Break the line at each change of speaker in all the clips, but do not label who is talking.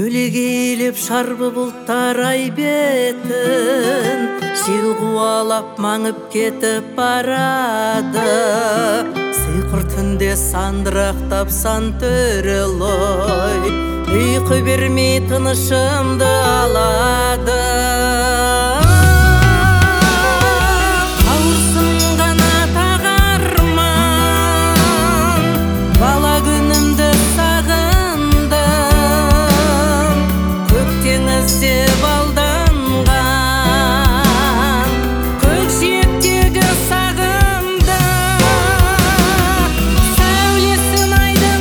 Көлегейлеп шарбы бұлттар ай бетін, жел қуалап маңып кетіп барады. Сиқыр түнде сандырақтап сан төрелой, ұйқы бермей тынышымды алады. Деп алданған көкжиектегі сағымда, сәулесін айдың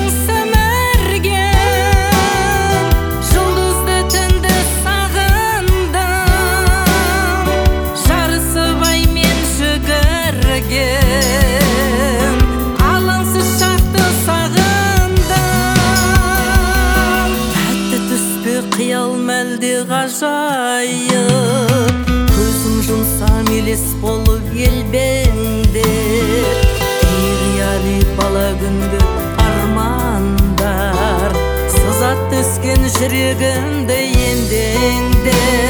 сімірген жұлдызды түнді сағындым, жарысып аймен жүгірген алаңсыз шақты сағындым. Тәтті түспе қиял мәлде ғажайып, көзім жұмсам елес болып елбеңдер. Қияли бала күнгі армандар, сызат түскен жүрегімді ендеңдер.